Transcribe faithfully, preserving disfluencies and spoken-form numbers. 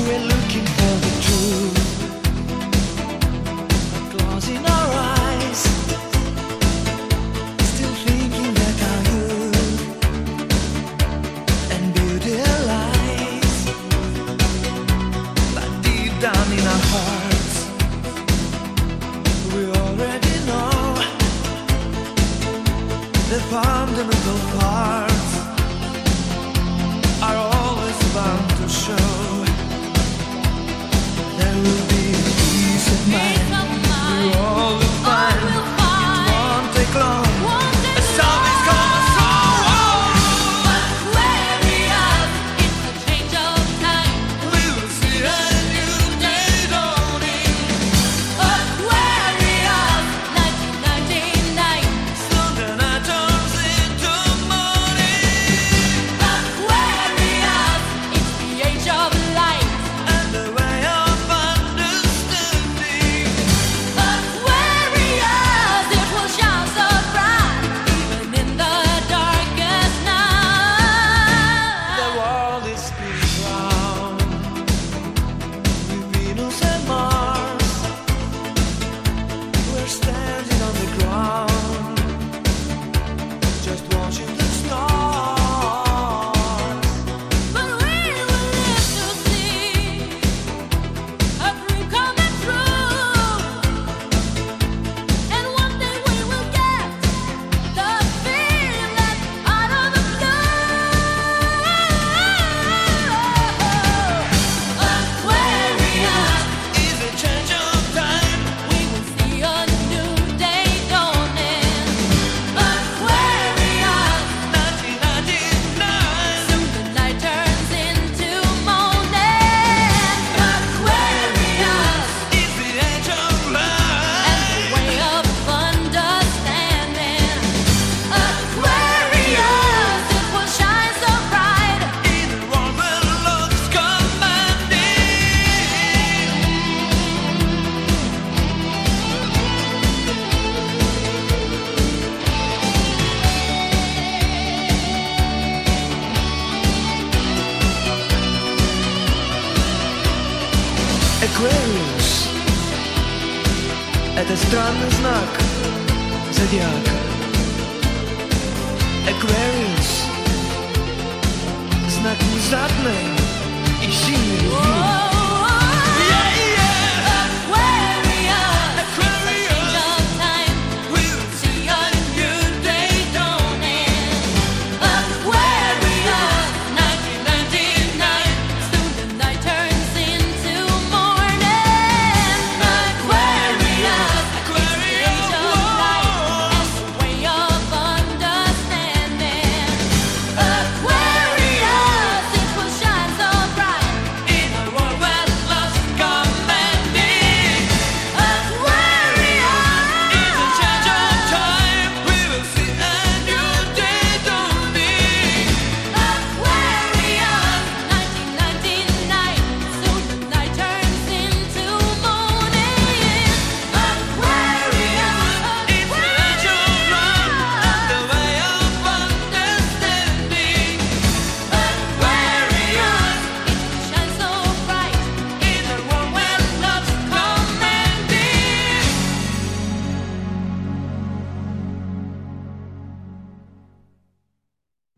we're looking for the truth. Closing our eyes, still thinking that our youth and beauty lies. But deep down in our hearts, we already know the fundamental parts are always bound to show. There will be peace of mind. We all will find. It won't take long. A storm is gonna soar. Aquarius, it's a change of time. We will see a new day dawning. Aquarius, nineteen ninety-nine. Soon the night turns into morning. Aquarius, it's the age of light. And the way of understanding. Aquarius, it will shine so bright, even in the darkest The night. world is spinning round with Venus and Mars. We're standing on the ground, just watching the stars. But we will live to see a dream coming true, and one day we will get the feeling out of the blue. Aquarius, Is a change of time. we will see a new day dawning. Aquarius, nineteen ninety-nine. soon the night turns into morning. Aquarius, Is the age of and light. the way of understanding. Aquarius, it will shine so bright. In a world where love's commanding. Aquarius — это странный знак зодиака. Aquarius — знак внезапной